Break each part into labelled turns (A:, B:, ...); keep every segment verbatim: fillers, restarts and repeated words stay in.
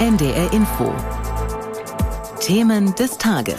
A: N D R Info. Themen des Tages.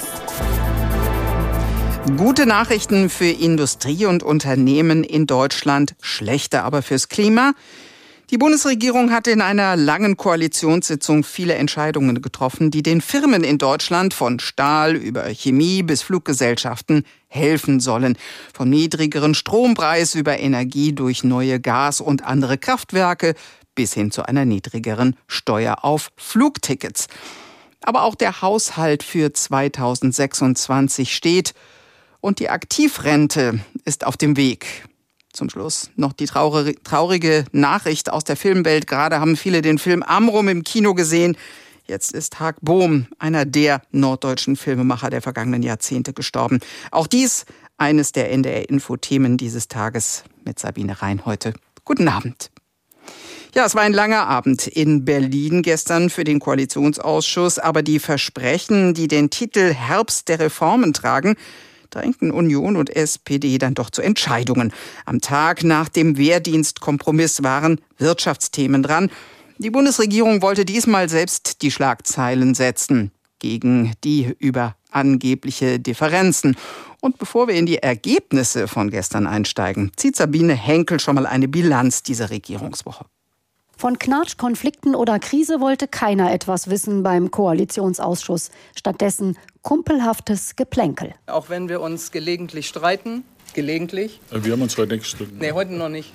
B: Gute Nachrichten für Industrie und Unternehmen in Deutschland, schlechte aber fürs Klima. Die Bundesregierung hat in einer langen Koalitionssitzung viele Entscheidungen getroffen, die den Firmen in Deutschland von Stahl über Chemie bis Fluggesellschaften helfen sollen. Vom niedrigeren Strompreis über Energie durch neue Gas- und andere Kraftwerke bis hin zu einer niedrigeren Steuer auf Flugtickets. Aber auch der Haushalt für zweitausendsechsundzwanzig steht und die Aktivrente ist auf dem Weg. Zum Schluss noch die traurige Nachricht aus der Filmwelt. Gerade haben viele den Film Amrum im Kino gesehen. Jetzt ist Haag Bohm, einer der norddeutschen Filmemacher der vergangenen Jahrzehnte, gestorben. Auch dies eines der N D R-Info-Themen dieses Tages mit Sabine Rhein heute. Guten Abend. Ja, es war ein langer Abend in Berlin gestern für den Koalitionsausschuss. Aber die Versprechen, die den Titel Herbst der Reformen tragen, drängten Union und S P D dann doch zu Entscheidungen. Am Tag nach dem Wehrdienstkompromiss waren Wirtschaftsthemen dran. Die Bundesregierung wollte diesmal selbst die Schlagzeilen setzen gegen die über angebliche Differenzen. Und bevor wir in die Ergebnisse von gestern einsteigen, zieht Sabine Henkel schon mal eine Bilanz dieser Regierungswoche.
C: Von Knatsch, Konflikten oder Krise wollte keiner etwas wissen beim Koalitionsausschuss. Stattdessen kumpelhaftes Geplänkel.
D: Auch wenn wir uns gelegentlich streiten, gelegentlich.
E: Wir haben uns heute nicht gestritten.
D: Nee, heute noch nicht.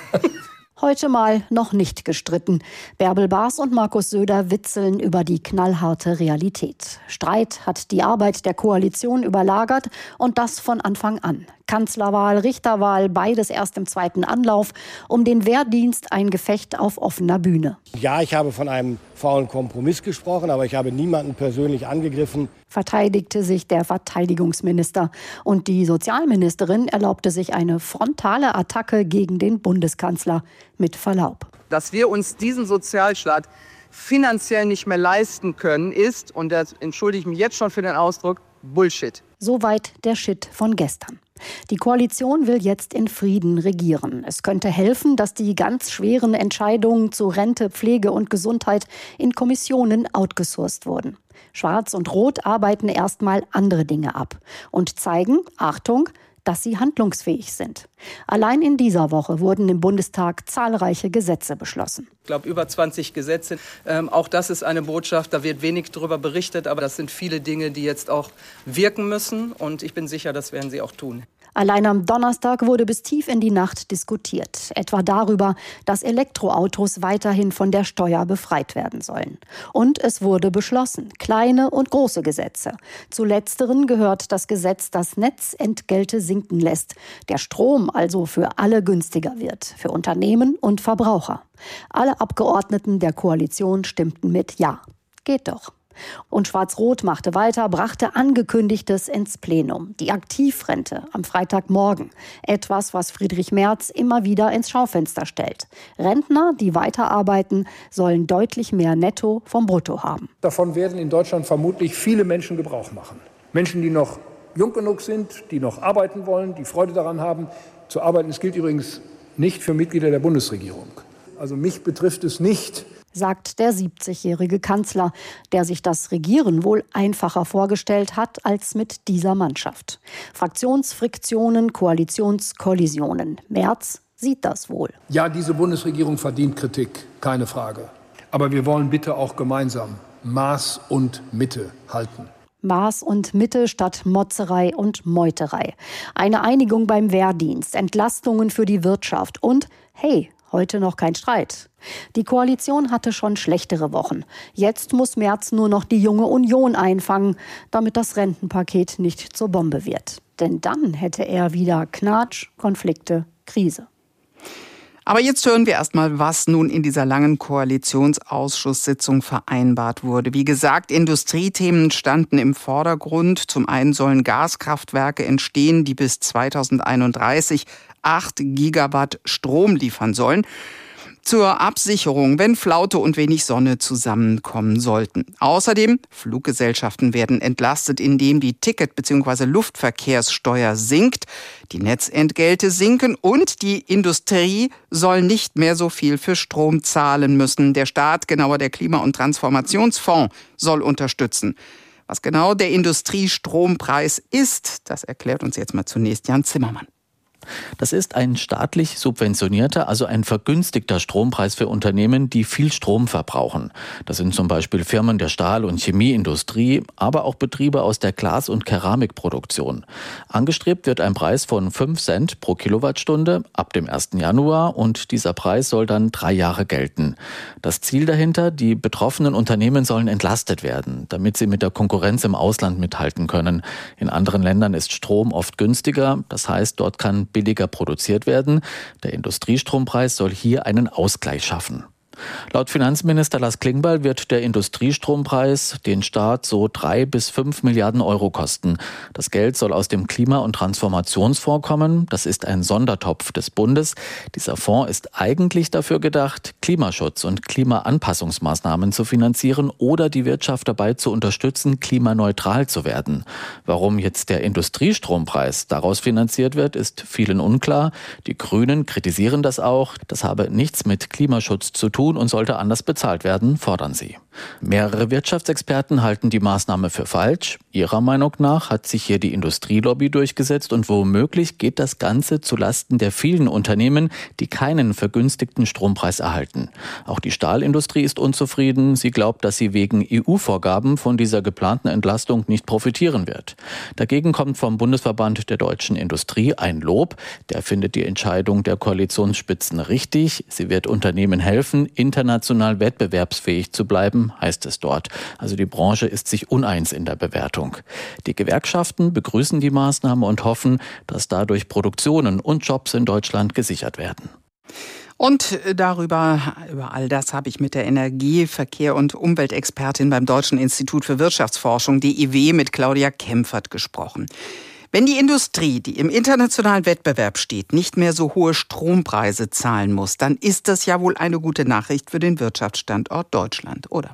C: Heute mal noch nicht gestritten. Bärbel Baas und Markus Söder witzeln über die knallharte Realität. Streit hat die Arbeit der Koalition überlagert und das von Anfang an. Kanzlerwahl, Richterwahl, beides erst im zweiten Anlauf. Um den Wehrdienst ein Gefecht auf offener Bühne.
F: Ja, ich habe von einem faulen Kompromiss gesprochen, aber ich habe niemanden persönlich angegriffen.
C: Verteidigte sich der Verteidigungsminister. Und die Sozialministerin erlaubte sich eine frontale Attacke gegen den Bundeskanzler. Mit Verlaub.
D: Dass wir uns diesen Sozialstaat finanziell nicht mehr leisten können, ist, und das entschuldige ich mich jetzt schon für den Ausdruck, Bullshit.
C: Soweit der Shit von gestern. Die Koalition will jetzt in Frieden regieren. Es könnte helfen, dass die ganz schweren Entscheidungen zu Rente, Pflege und Gesundheit in Kommissionen outgesourced wurden. Schwarz und Rot arbeiten erstmal andere Dinge ab und zeigen, Achtung, dass sie handlungsfähig sind. Allein in dieser Woche wurden im Bundestag zahlreiche Gesetze beschlossen.
D: Ich glaube, über zwanzig Gesetze. Ähm, auch das ist eine Botschaft, da wird wenig darüber berichtet, aber das sind viele Dinge, die jetzt auch wirken müssen. Und ich bin sicher, das werden sie auch tun.
C: Allein am Donnerstag wurde bis tief in die Nacht diskutiert. Etwa darüber, dass Elektroautos weiterhin von der Steuer befreit werden sollen. Und es wurde beschlossen, kleine und große Gesetze. Zu letzteren gehört das Gesetz, das Netzentgelte sinken lässt. Der Strom also für alle günstiger wird, für Unternehmen und Verbraucher. Alle Abgeordneten der Koalition stimmten mit Ja. Geht doch. Und Schwarz-Rot machte weiter, brachte Angekündigtes ins Plenum. Die Aktivrente am Freitagmorgen. Etwas, was Friedrich Merz immer wieder ins Schaufenster stellt. Rentner, die weiterarbeiten, sollen deutlich mehr Netto vom Brutto haben.
G: Davon werden in Deutschland vermutlich viele Menschen Gebrauch machen. Menschen, die noch jung genug sind, die noch arbeiten wollen, die Freude daran haben, zu arbeiten. Das gilt übrigens nicht für Mitglieder der Bundesregierung. Also mich betrifft es nicht,
C: sagt der siebzigjährige Kanzler, der sich das Regieren wohl einfacher vorgestellt hat als mit dieser Mannschaft. Fraktionsfriktionen, Koalitionskollisionen. Merz sieht das wohl.
G: Ja, diese Bundesregierung verdient Kritik, keine Frage. Aber wir wollen bitte auch gemeinsam Maß und Mitte halten.
C: Maß und Mitte statt Motzerei und Meuterei. Eine Einigung beim Wehrdienst, Entlastungen für die Wirtschaft und, hey, heute noch kein Streit. Die Koalition hatte schon schlechtere Wochen. Jetzt muss Merz nur noch die junge Union einfangen, damit das Rentenpaket nicht zur Bombe wird. Denn dann hätte er wieder Knatsch, Konflikte, Krise.
B: Aber jetzt hören wir erstmal, was nun in dieser langen Koalitionsausschusssitzung vereinbart wurde. Wie gesagt, Industriethemen standen im Vordergrund. Zum einen sollen Gaskraftwerke entstehen, die bis zweitausendeinunddreißig acht Gigawatt Strom liefern sollen. zur Absicherung, wenn Flaute und wenig Sonne zusammenkommen sollten. Außerdem, Fluggesellschaften werden entlastet, indem die Ticket- bzw. Luftverkehrssteuer sinkt, die Netzentgelte sinken und die Industrie soll nicht mehr so viel für Strom zahlen müssen. Der Staat, genauer der Klima- und Transformationsfonds, soll unterstützen. Was genau der Industriestrompreis ist, das erklärt uns jetzt mal zunächst Jan Zimmermann.
E: Das ist ein staatlich subventionierter, also ein vergünstigter Strompreis für Unternehmen, die viel Strom verbrauchen. Das sind zum Beispiel Firmen der Stahl- und Chemieindustrie, aber auch Betriebe aus der Glas- und Keramikproduktion. Angestrebt wird ein Preis von fünf Cent pro Kilowattstunde ab dem ersten Januar und dieser Preis soll dann drei Jahre gelten. Das Ziel dahinter, die betroffenen Unternehmen sollen entlastet werden, damit sie mit der Konkurrenz im Ausland mithalten können. In anderen Ländern ist Strom oft günstiger, das heißt, dort kann billiger produziert werden. Der Industriestrompreis soll hier einen Ausgleich schaffen. Laut Finanzminister Lars Klingbeil wird der Industriestrompreis den Staat so drei bis fünf Milliarden Euro kosten. Das Geld soll aus dem Klima- und Transformationsfonds kommen. Das ist ein Sondertopf des Bundes. Dieser Fonds ist eigentlich dafür gedacht, Klimaschutz und Klimaanpassungsmaßnahmen zu finanzieren oder die Wirtschaft dabei zu unterstützen, klimaneutral zu werden. Warum jetzt der Industriestrompreis daraus finanziert wird, ist vielen unklar. Die Grünen kritisieren das auch. Das habe nichts mit Klimaschutz zu tun und sollte anders bezahlt werden, fordern sie. Mehrere Wirtschaftsexperten halten die Maßnahme für falsch. Ihrer Meinung nach hat sich hier die Industrielobby durchgesetzt und womöglich geht das Ganze zulasten der vielen Unternehmen, die keinen vergünstigten Strompreis erhalten. Auch die Stahlindustrie ist unzufrieden. Sie glaubt, dass sie wegen E U-Vorgaben von dieser geplanten Entlastung nicht profitieren wird. Dagegen kommt vom Bundesverband der deutschen Industrie ein Lob. Der findet die Entscheidung der Koalitionsspitzen richtig. Sie wird Unternehmen helfen, international wettbewerbsfähig zu bleiben, heißt es dort. Also die Branche ist sich uneins in der Bewertung. Die Gewerkschaften begrüßen die Maßnahme und hoffen, dass dadurch Produktionen und Jobs in Deutschland gesichert werden.
B: Und darüber, über all das habe ich mit der Energie-, Verkehr- und Umweltexpertin beim Deutschen Institut für Wirtschaftsforschung, D I W, mit Claudia Kempfert gesprochen. Wenn die Industrie, die im internationalen Wettbewerb steht, nicht mehr so hohe Strompreise zahlen muss, dann ist das ja wohl eine gute Nachricht für den Wirtschaftsstandort Deutschland, oder?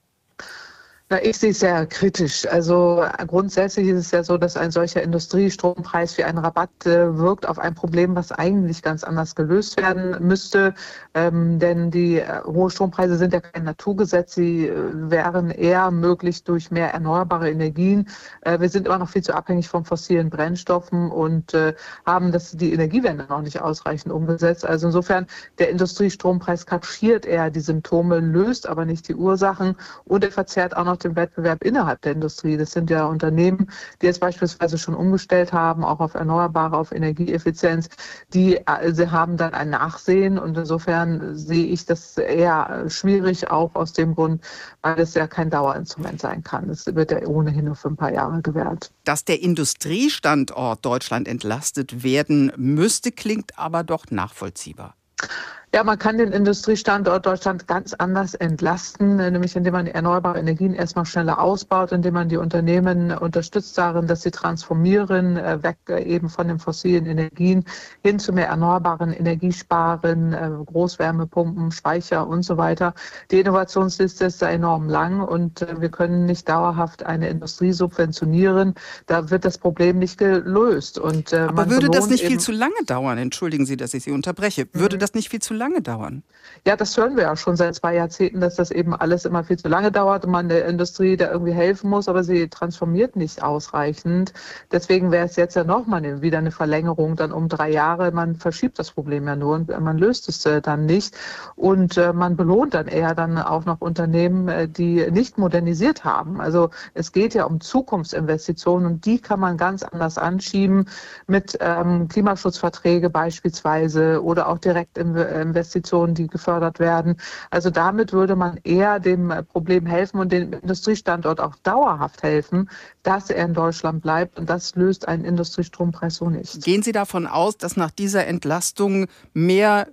H: Na, ich sehe es sehr kritisch. Also grundsätzlich ist es ja so, dass ein solcher Industriestrompreis wie ein Rabatt äh, wirkt auf ein Problem, was eigentlich ganz anders gelöst werden müsste. Ähm, denn die äh, hohen Strompreise sind ja kein Naturgesetz. Sie äh, wären eher möglich durch mehr erneuerbare Energien. Äh, wir sind immer noch viel zu abhängig von fossilen Brennstoffen und äh, haben das, die Energiewende noch nicht ausreichend umgesetzt. Also insofern, der Industriestrompreis kaschiert eher die Symptome, löst aber nicht die Ursachen und er verzerrt auch noch den Wettbewerb innerhalb der Industrie. Das sind ja Unternehmen, die jetzt beispielsweise schon umgestellt haben, auch auf Erneuerbare, auf Energieeffizienz. Die also haben dann ein Nachsehen und insofern sehe ich das eher schwierig, auch aus dem Grund, weil es ja kein Dauerinstrument sein kann. Das wird ja ohnehin nur für ein paar Jahre gewährt.
B: Dass der Industriestandort Deutschland entlastet werden müsste, klingt aber doch nachvollziehbar.
H: Ja, man kann den Industriestandort Deutschland ganz anders entlasten, nämlich indem man die erneuerbaren Energien erstmal schneller ausbaut, indem man die Unternehmen unterstützt darin, dass sie transformieren, weg eben von den fossilen Energien hin zu mehr erneuerbaren Energiesparen, Großwärmepumpen, Speicher und so weiter. Die Innovationsliste ist da enorm lang und wir können nicht dauerhaft eine Industrie subventionieren. Da wird das Problem nicht gelöst. Und,
B: Aber würde das nicht viel zu lange dauern? Entschuldigen Sie, dass ich Sie unterbreche. Würde
H: Mhm.
B: das nicht viel zu lange dauern?
H: Ja, das hören wir ja schon seit zwei Jahrzehnten, dass das eben alles immer viel zu lange dauert und man der Industrie da irgendwie helfen muss, aber sie transformiert nicht ausreichend. Deswegen wäre es jetzt ja nochmal wieder eine Verlängerung dann um drei Jahre. Man verschiebt das Problem ja nur und man löst es äh, dann nicht. Und äh, man belohnt dann eher dann auch noch Unternehmen, äh, die nicht modernisiert haben. Also es geht ja um Zukunftsinvestitionen und die kann man ganz anders anschieben mit ähm, Klimaschutzverträge beispielsweise oder auch Direktinvestitionen, Investitionen, die gefördert werden. Also damit würde man eher dem Problem helfen und dem Industriestandort auch dauerhaft helfen, dass er in Deutschland bleibt. Und das löst einen Industriestrompreis so nicht.
B: Gehen Sie davon aus, dass nach dieser Entlastung mehr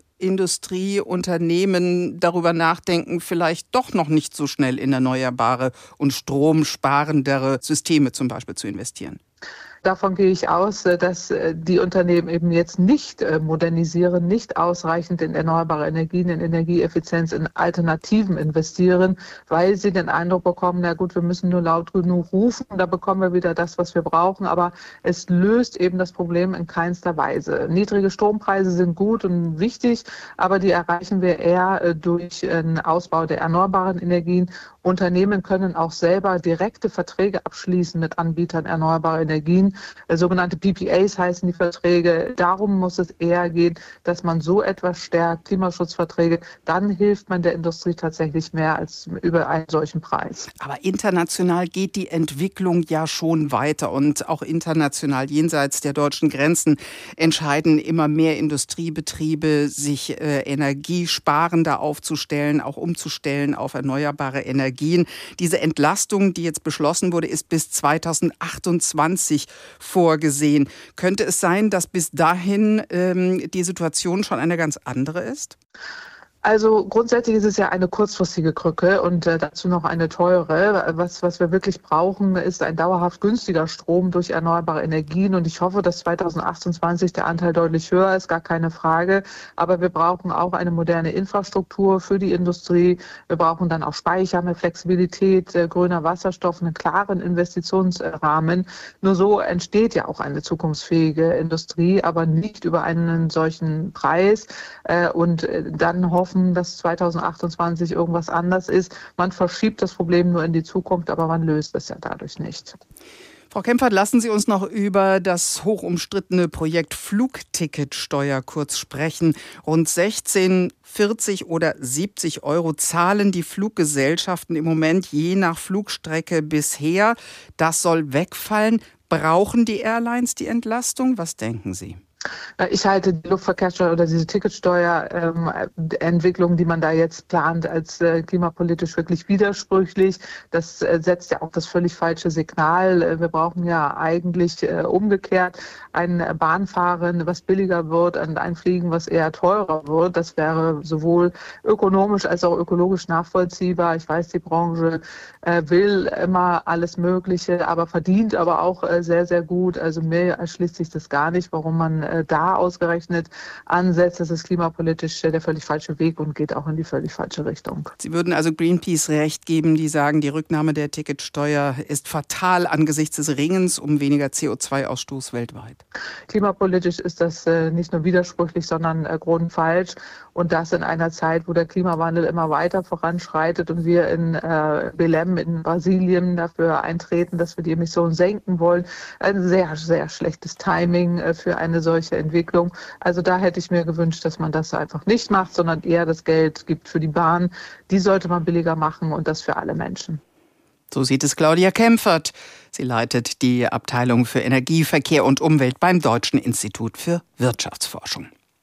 B: Industrieunternehmen darüber nachdenken, vielleicht doch noch nicht so schnell in erneuerbare und stromsparendere Systeme zum Beispiel zu investieren?
H: Davon gehe ich aus, dass die Unternehmen eben jetzt nicht modernisieren, nicht ausreichend in erneuerbare Energien, in Energieeffizienz, in Alternativen investieren, weil sie den Eindruck bekommen, na gut, wir müssen nur laut genug rufen, da bekommen wir wieder das, was wir brauchen, aber es löst eben das Problem in keinster Weise. Niedrige Strompreise sind gut und wichtig, aber die erreichen wir eher durch einen Ausbau der erneuerbaren Energien. Unternehmen können auch selber direkte Verträge abschließen mit Anbietern erneuerbarer Energien. Sogenannte P P As heißen die Verträge. Darum muss es eher gehen, dass man so etwas stärkt, Klimaschutzverträge. Dann hilft man der Industrie tatsächlich mehr als über einen solchen Preis.
B: Aber international geht die Entwicklung ja schon weiter. Und auch international jenseits der deutschen Grenzen entscheiden immer mehr Industriebetriebe, sich äh, energiesparender aufzustellen, auch umzustellen auf erneuerbare Energien. Diese Entlastung, die jetzt beschlossen wurde, ist bis zweitausendachtundzwanzig vorgesehen. Könnte es sein, dass bis dahin ähm, die Situation schon eine ganz andere ist?
H: Also grundsätzlich ist es ja eine kurzfristige Krücke und äh, dazu noch eine teure. Was, was wir wirklich brauchen, ist ein dauerhaft günstiger Strom durch erneuerbare Energien. Und ich hoffe, dass zweitausendachtundzwanzig der Anteil deutlich höher ist, gar keine Frage. Aber wir brauchen auch eine moderne Infrastruktur für die Industrie. Wir brauchen dann auch Speicher, mehr Flexibilität, äh, grüner Wasserstoff, einen klaren Investitionsrahmen. Nur so entsteht ja auch eine zukunftsfähige Industrie, aber nicht über einen solchen Preis. Äh, und äh, dann hoffen, dass zweitausendachtundzwanzig irgendwas anders ist. Man verschiebt das Problem nur in die Zukunft, aber man löst es ja dadurch nicht.
B: Frau Kempfert, lassen Sie uns noch über das hochumstrittene Projekt Flugticketsteuer kurz sprechen. Rund sechzehn, vierzig oder siebzig Euro zahlen die Fluggesellschaften im Moment je nach Flugstrecke bisher. Das soll wegfallen. Brauchen die Airlines die Entlastung? Was denken Sie?
H: Ich halte die Luftverkehrssteuer oder diese Ticketsteuerentwicklung, ähm, die man da jetzt plant, als äh, klimapolitisch wirklich widersprüchlich. Das äh, setzt ja auch das völlig falsche Signal. Wir brauchen ja eigentlich äh, umgekehrt ein Bahnfahren, was billiger wird, und ein Fliegen, was eher teurer wird. Das wäre sowohl ökonomisch als auch ökologisch nachvollziehbar. Ich weiß, die Branche äh, will immer alles Mögliche, aber verdient aber auch äh, sehr, sehr gut. Also mir erschließt sich das gar nicht, warum man da ausgerechnet ansetzt. Das ist klimapolitisch der völlig falsche Weg und geht auch in die völlig falsche Richtung.
B: Sie würden also Greenpeace recht geben, die sagen, die Rücknahme der Ticketsteuer ist fatal angesichts des Ringens um weniger C O zwei Ausstoß weltweit.
H: Klimapolitisch ist das nicht nur widersprüchlich, sondern grundfalsch. Und das in einer Zeit, wo der Klimawandel immer weiter voranschreitet und wir in äh, Belém in Brasilien dafür eintreten, dass wir die Emissionen senken wollen. Ein sehr, sehr schlechtes Timing äh, für eine solche Entwicklung. Also da hätte ich mir gewünscht, dass man das einfach nicht macht, sondern eher das Geld gibt für die Bahn. Die sollte man billiger machen und das für alle Menschen.
B: So sieht es Claudia Kempfert. Sie leitet die Abteilung für Energie, Verkehr und Umwelt beim Deutschen Institut für Wirtschaftsforschung.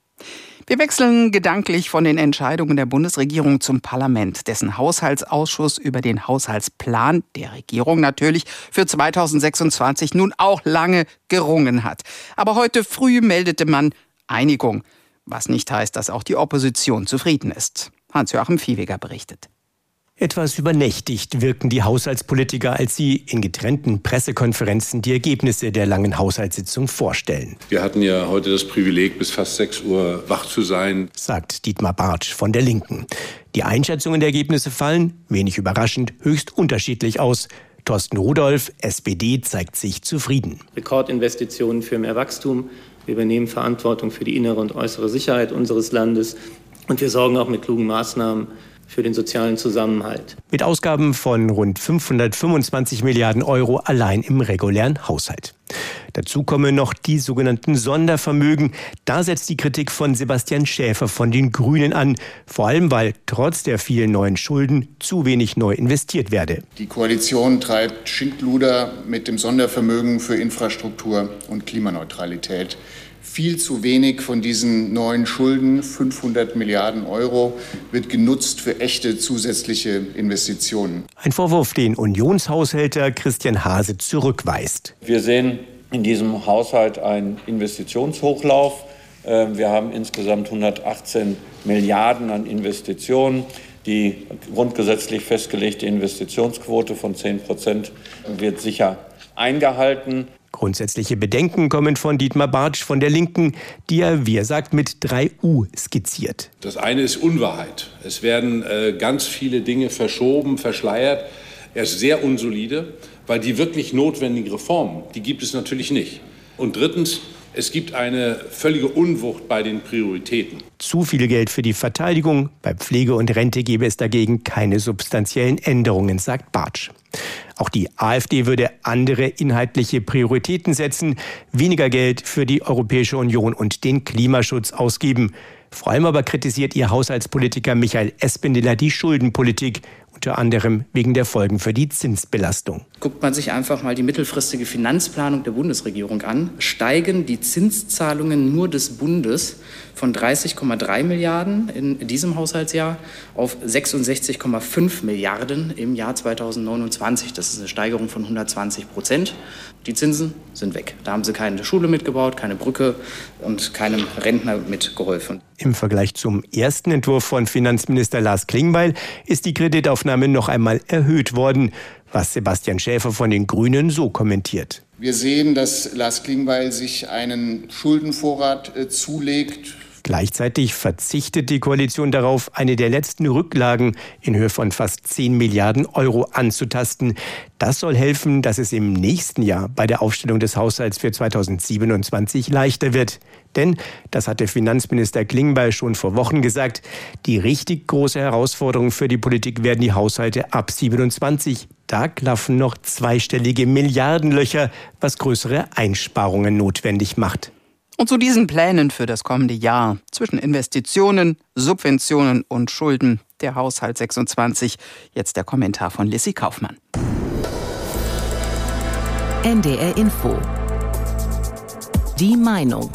B: Wir wechseln gedanklich von den Entscheidungen der Bundesregierung zum Parlament, dessen Haushaltsausschuss über den Haushaltsplan der Regierung natürlich für zweitausendsechsundzwanzig nun auch lange gerungen hat. Aber heute früh meldete man Einigung, was nicht heißt, dass auch die Opposition zufrieden ist. Hans-Joachim Viehweger berichtet.
I: Etwas übernächtigt wirken die Haushaltspolitiker, als sie in getrennten Pressekonferenzen die Ergebnisse der langen Haushaltssitzung vorstellen.
J: Wir hatten ja heute das Privileg, bis fast sechs Uhr wach zu sein,
I: sagt Dietmar Bartsch von der Linken. Die Einschätzungen der Ergebnisse fallen, wenig überraschend, höchst unterschiedlich aus. Thorsten Rudolph, S P D, zeigt sich zufrieden.
K: Rekordinvestitionen für mehr Wachstum. Wir übernehmen Verantwortung für die innere und äußere Sicherheit unseres Landes. Und wir sorgen auch mit klugen Maßnahmen für den sozialen Zusammenhalt.
I: Mit Ausgaben von rund fünfhundertfünfundzwanzig Milliarden Euro allein im regulären Haushalt. Dazu kommen noch die sogenannten Sondervermögen. Da setzt die Kritik von Sebastian Schäfer von den Grünen an. Vor allem, weil trotz der vielen neuen Schulden zu wenig neu investiert werde.
L: Die Koalition treibt Schindluder mit dem Sondervermögen für Infrastruktur und Klimaneutralität. Viel zu wenig von diesen neuen Schulden, fünfhundert Milliarden Euro, wird genutzt für echte zusätzliche Investitionen.
I: Ein Vorwurf, den Unionshaushälter Christian Hase zurückweist.
M: Wir sehen in diesem Haushalt einen Investitionshochlauf. Wir haben insgesamt hundertachtzehn Milliarden an Investitionen. Die grundgesetzlich festgelegte Investitionsquote von zehn Prozent wird sicher eingehalten.
I: Grundsätzliche Bedenken kommen von Dietmar Bartsch von der Linken, die er, wie er sagt, mit drei U skizziert.
J: Das eine ist Unwahrheit. Es werden äh, ganz viele Dinge verschoben, verschleiert. Er ist sehr unsolide, weil die wirklich notwendigen Reformen, die gibt es natürlich nicht. Und drittens, es gibt eine völlige Unwucht bei den Prioritäten.
I: Zu viel Geld für die Verteidigung, bei Pflege und Rente gebe es dagegen keine substanziellen Änderungen, sagt Bartsch. Auch die AfD würde andere inhaltliche Prioritäten setzen, weniger Geld für die Europäische Union und den Klimaschutz ausgeben. Vor allem aber kritisiert ihr Haushaltspolitiker Michael Espendiler die Schuldenpolitik, unter anderem wegen der Folgen für die Zinsbelastung.
N: Guckt man sich einfach mal die mittelfristige Finanzplanung der Bundesregierung an, steigen die Zinszahlungen nur des Bundes von dreißig Komma drei Milliarden in diesem Haushaltsjahr auf sechsundsechzig Komma fünf Milliarden im Jahr zweitausendneunundzwanzig. Das ist eine Steigerung von hundertzwanzig Prozent. Die Zinsen sind weg. Da haben sie keine Schule mitgebaut, keine Brücke und keinem Rentner mitgeholfen.
I: Im Vergleich zum ersten Entwurf von Finanzminister Lars Klingbeil ist die Kreditaufnahme noch einmal erhöht worden, was Sebastian Schäfer von den Grünen so kommentiert.
L: Wir sehen, dass Lars Klingbeil sich einen Schuldenvorrat äh, zulegt.
I: Gleichzeitig verzichtet die Koalition darauf, eine der letzten Rücklagen in Höhe von fast zehn Milliarden Euro anzutasten. Das soll helfen, dass es im nächsten Jahr bei der Aufstellung des Haushalts für zweitausendsiebenundzwanzig leichter wird. Denn, das hatte Finanzminister Klingbeil schon vor Wochen gesagt, die richtig große Herausforderung für die Politik werden die Haushalte ab siebenundzwanzig. Da klaffen noch zweistellige Milliardenlöcher, was größere Einsparungen notwendig macht.
B: Und zu diesen Plänen für das kommende Jahr zwischen Investitionen, Subventionen und Schulden, der Haushalt sechsundzwanzig, jetzt der Kommentar von Lissy Kaufmann.
A: N D R Info. Die Meinung.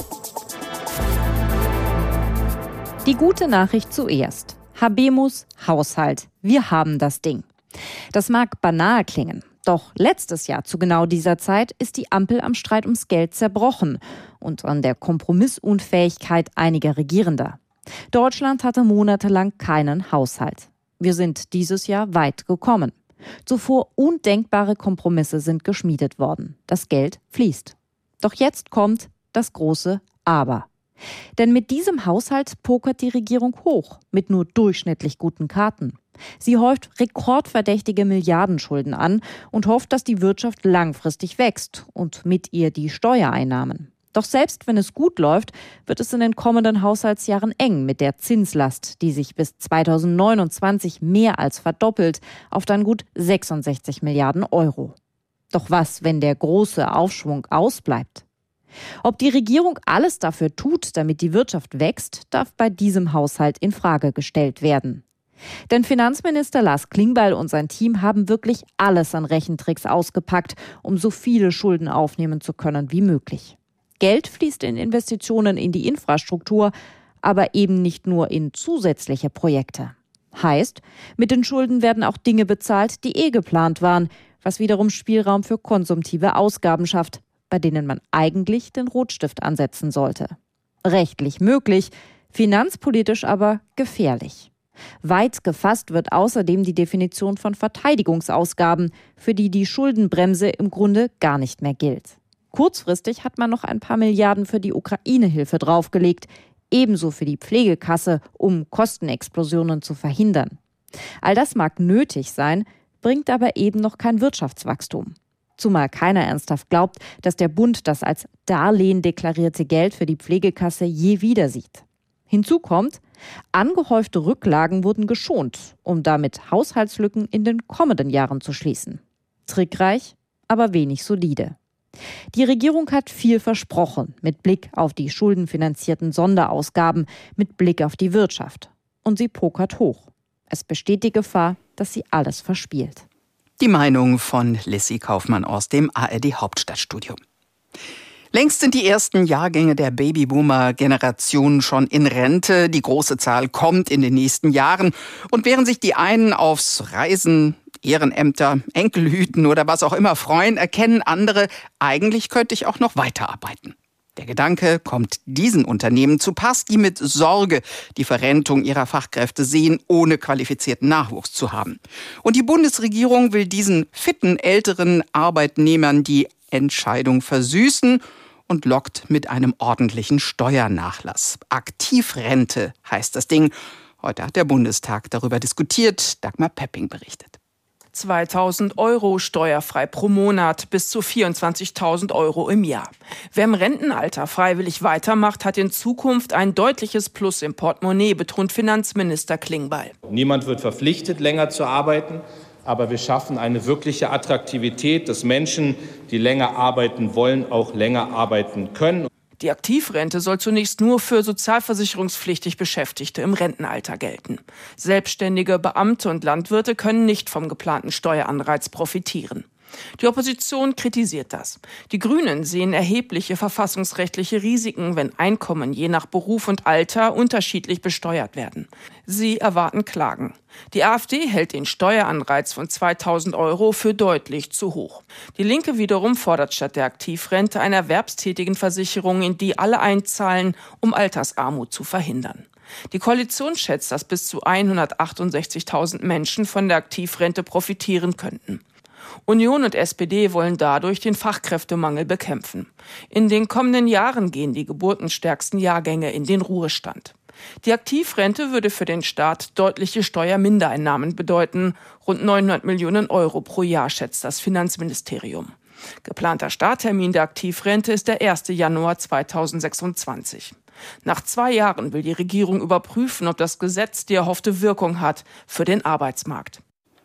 O: Die gute Nachricht zuerst. Habemus Haushalt. Wir haben das Ding. Das mag banal klingen. Doch letztes Jahr zu genau dieser Zeit ist die Ampel am Streit ums Geld zerbrochen und an der Kompromissunfähigkeit einiger Regierender. Deutschland hatte monatelang keinen Haushalt. Wir sind dieses Jahr weit gekommen. Zuvor undenkbare Kompromisse sind geschmiedet worden. Das Geld fließt. Doch jetzt kommt das große Aber. Denn mit diesem Haushalt pokert die Regierung hoch, mit nur durchschnittlich guten Karten. Sie häuft rekordverdächtige Milliardenschulden an und hofft, dass die Wirtschaft langfristig wächst und mit ihr die Steuereinnahmen. Doch selbst wenn es gut läuft, wird es in den kommenden Haushaltsjahren eng mit der Zinslast, die sich bis zweitausendneunundzwanzig mehr als verdoppelt auf dann gut sechsundsechzig Milliarden Euro. Doch was, wenn der große Aufschwung ausbleibt? Ob die Regierung alles dafür tut, damit die Wirtschaft wächst, darf bei diesem Haushalt in Frage gestellt werden. Denn Finanzminister Lars Klingbeil und sein Team haben wirklich alles an Rechentricks ausgepackt, um so viele Schulden aufnehmen zu können wie möglich. Geld fließt in Investitionen in die Infrastruktur, aber eben nicht nur in zusätzliche Projekte. Heißt, mit den Schulden werden auch Dinge bezahlt, die eh geplant waren, was wiederum Spielraum für konsumtive Ausgaben schafft, bei denen man eigentlich den Rotstift ansetzen sollte. Rechtlich möglich, finanzpolitisch aber gefährlich. Weit gefasst wird außerdem die Definition von Verteidigungsausgaben, für die die Schuldenbremse im Grunde gar nicht mehr gilt. Kurzfristig hat man noch ein paar Milliarden für die Ukraine-Hilfe draufgelegt, ebenso für die Pflegekasse, um Kostenexplosionen zu verhindern. All das mag nötig sein, bringt aber eben noch kein Wirtschaftswachstum. Zumal keiner ernsthaft glaubt, dass der Bund das als Darlehen deklarierte Geld für die Pflegekasse je wieder sieht. Hinzu kommt, angehäufte Rücklagen wurden geschont, um damit Haushaltslücken in den kommenden Jahren zu schließen. Trickreich, aber wenig solide. Die Regierung hat viel versprochen, mit Blick auf die schuldenfinanzierten Sonderausgaben, mit Blick auf die Wirtschaft. Und sie pokert hoch. Es besteht die Gefahr, dass sie alles verspielt.
B: Die Meinung von Lissy Kaufmann aus dem A R D Hauptstadtstudio. Längst sind die ersten Jahrgänge der Babyboomer-Generation schon in Rente. Die große Zahl kommt in den nächsten Jahren. Und während sich die einen aufs Reisen, Ehrenämter, Enkelhüten oder was auch immer freuen, erkennen andere, eigentlich könnte ich auch noch weiterarbeiten. Der Gedanke kommt diesen Unternehmen zu Pass, die mit Sorge die Verrentung ihrer Fachkräfte sehen, ohne qualifizierten Nachwuchs zu haben. Und die Bundesregierung will diesen fitten älteren Arbeitnehmern die Entscheidung versüßen und lockt mit einem ordentlichen Steuernachlass. Aktivrente heißt das Ding. Heute hat der Bundestag darüber diskutiert. Dagmar Pepping berichtet.
P: zweitausend Euro steuerfrei pro Monat, bis zu vierundzwanzigtausend Euro im Jahr. Wer im Rentenalter freiwillig weitermacht, hat in Zukunft ein deutliches Plus im Portemonnaie, betont Finanzminister Klingbeil.
Q: Niemand wird verpflichtet, länger zu arbeiten, aber wir schaffen eine wirkliche Attraktivität, dass Menschen, die länger arbeiten wollen, auch länger arbeiten können.
P: Die Aktivrente soll zunächst nur für sozialversicherungspflichtig Beschäftigte im Rentenalter gelten. Selbstständige, Beamte und Landwirte können nicht vom geplanten Steueranreiz profitieren. Die Opposition kritisiert das. Die Grünen sehen erhebliche verfassungsrechtliche Risiken, wenn Einkommen je nach Beruf und Alter unterschiedlich besteuert werden. Sie erwarten Klagen. Die AfD hält den Steueranreiz von zweitausend Euro für deutlich zu hoch. Die Linke wiederum fordert statt der Aktivrente eine Erwerbstätigenversicherung, in die alle einzahlen, um Altersarmut zu verhindern. Die Koalition schätzt, dass bis zu hundertachtundsechzigtausend Menschen von der Aktivrente profitieren könnten. Union und S P D wollen dadurch den Fachkräftemangel bekämpfen. In den kommenden Jahren gehen die geburtenstärksten Jahrgänge in den Ruhestand. Die Aktivrente würde für den Staat deutliche Steuermindereinnahmen bedeuten. Rund neunhundert Millionen Euro pro Jahr, schätzt das Finanzministerium. Geplanter Starttermin der Aktivrente ist der erste Januar zweitausendsechsundzwanzig. Nach zwei Jahren will die Regierung überprüfen, ob das Gesetz die erhoffte Wirkung hat für den Arbeitsmarkt.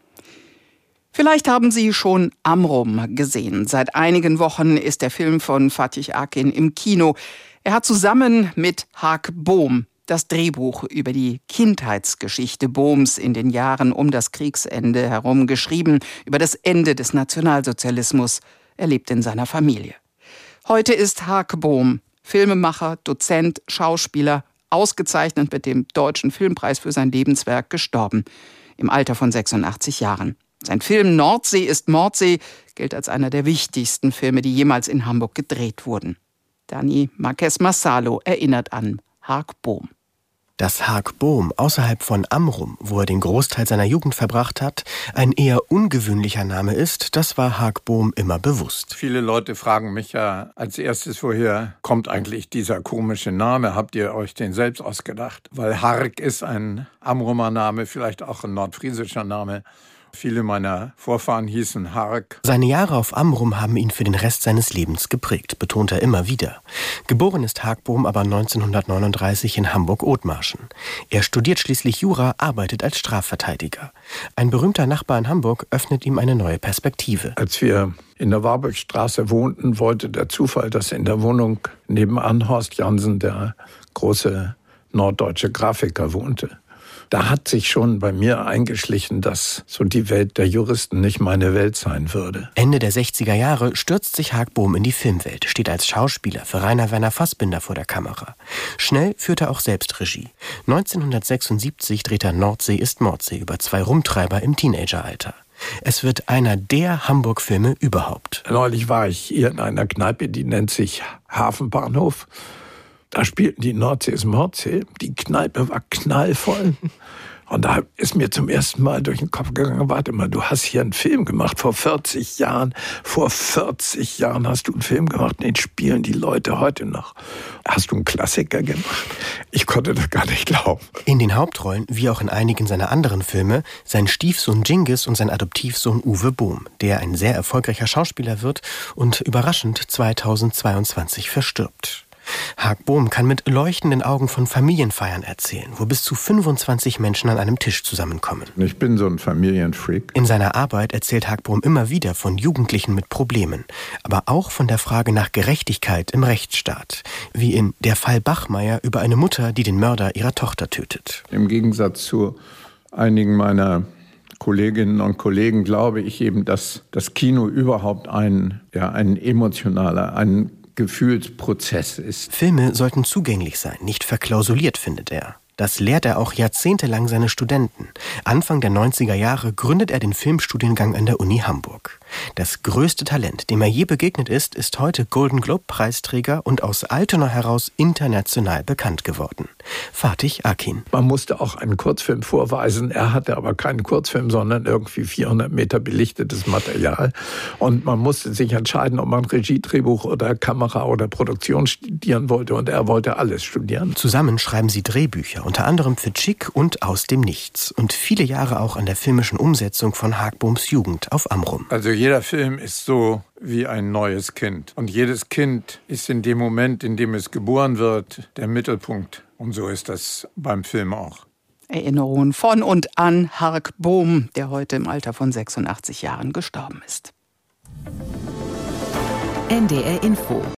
B: Vielleicht haben Sie schon Amrum gesehen. Seit einigen Wochen ist der Film von Fatih Akin im Kino. Er hat zusammen mit Hark Bohm das Drehbuch über die Kindheitsgeschichte Bohms in den Jahren um das Kriegsende herum geschrieben, über das Ende des Nationalsozialismus. Er lebt in seiner Familie. Heute ist Hark Bohm Filmemacher, Dozent, Schauspieler, ausgezeichnet mit dem Deutschen Filmpreis für sein Lebenswerk, gestorben, im Alter von sechsundachtzig Jahren. Sein Film Nordsee ist Mordsee gilt als einer der wichtigsten Filme, die jemals in Hamburg gedreht wurden. Dani Marquez Massalo erinnert an Hark Bohm.
R: Dass Hark Bohm außerhalb von Amrum, wo er den Großteil seiner Jugend verbracht hat, ein eher ungewöhnlicher Name ist, das war Hark Bohm immer bewusst.
S: Viele Leute fragen mich ja als erstes, woher kommt eigentlich dieser komische Name? Habt ihr euch den selbst ausgedacht? Weil Hark ist ein Amrumer Name, vielleicht auch ein nordfriesischer Name. Viele meiner Vorfahren hießen Hark.
R: Seine Jahre auf Amrum haben ihn für den Rest seines Lebens geprägt, betont er immer wieder. Geboren ist Hark Bohm aber neunzehnhundertneununddreißig in Hamburg-Othmarschen. Er studiert schließlich Jura, arbeitet als Strafverteidiger. Ein berühmter Nachbar in Hamburg öffnet ihm eine neue Perspektive.
S: Als wir in der Warburgstraße wohnten, wollte der Zufall, dass in der Wohnung nebenan Horst Jansen, der große norddeutsche Grafiker, wohnte. Da hat sich schon bei mir eingeschlichen, dass so die Welt der Juristen nicht meine Welt sein würde.
R: Ende der sechziger Jahre stürzt sich Hark Bohm in die Filmwelt, steht als Schauspieler für Rainer Werner Fassbinder vor der Kamera. Schnell führt er auch selbst Regie. neunzehnhundertsechsundsiebzig dreht er Nordsee ist Mordsee über zwei Rumtreiber im Teenageralter. Es wird einer der Hamburg-Filme überhaupt.
S: Neulich war ich hier in einer Kneipe, die nennt sich Hafenbahnhof. Da spielten die Nordsee ist Mordsee. Die Kneipe war knallvoll. Und da ist mir zum ersten Mal durch den Kopf gegangen, warte mal, du hast hier einen Film gemacht vor vierzig Jahren. Vor vierzig Jahren hast du einen Film gemacht, den spielen die Leute heute noch. Hast du einen Klassiker gemacht? Ich konnte das gar nicht glauben.
R: In den Hauptrollen, wie auch in einigen seiner anderen Filme, sein Stiefsohn Dschingis und sein Adoptivsohn Uwe Bohm, der ein sehr erfolgreicher Schauspieler wird und überraschend zweitausendzweiundzwanzig verstirbt. Hark Bohm kann mit leuchtenden Augen von Familienfeiern erzählen, wo bis zu fünfundzwanzig Menschen an einem Tisch zusammenkommen.
S: Ich bin so ein Familienfreak.
R: In seiner Arbeit erzählt Hark Bohm immer wieder von Jugendlichen mit Problemen, aber auch von der Frage nach Gerechtigkeit im Rechtsstaat, wie in Der Fall Bachmeier über eine Mutter, die den Mörder ihrer Tochter tötet.
S: Im Gegensatz zu einigen meiner Kolleginnen und Kollegen glaube ich eben, dass das Kino überhaupt ein, ja, ein emotionaler, ein Gefühlsprozess ist.
R: Filme sollten zugänglich sein, nicht verklausuliert, findet er. Das lehrt er auch jahrzehntelang seine Studenten. Anfang der neunziger Jahre gründet er den Filmstudiengang an der Uni Hamburg. Das größte Talent, dem er je begegnet ist, ist heute Golden Globe-Preisträger und aus Altona heraus international bekannt geworden. Fatih Akin.
S: Man musste auch einen Kurzfilm vorweisen. Er hatte aber keinen Kurzfilm, sondern irgendwie vierhundert Meter belichtetes Material. Und man musste sich entscheiden, ob man Regie, Drehbuch oder Kamera oder Produktion studieren wollte. Und er wollte alles studieren.
R: Zusammen schreiben sie Drehbücher, unter anderem für Chick und Aus dem Nichts. Und viele Jahre auch an der filmischen Umsetzung von Hagboms Jugend auf Amrum.
S: Also jeder Film ist so wie ein neues Kind. Und jedes Kind ist in dem Moment, in dem es geboren wird, der Mittelpunkt. Und so ist das beim Film auch.
B: Erinnerungen von und an Hark Bohm, der heute im Alter von sechsundachtzig Jahren gestorben ist.
A: N D R Info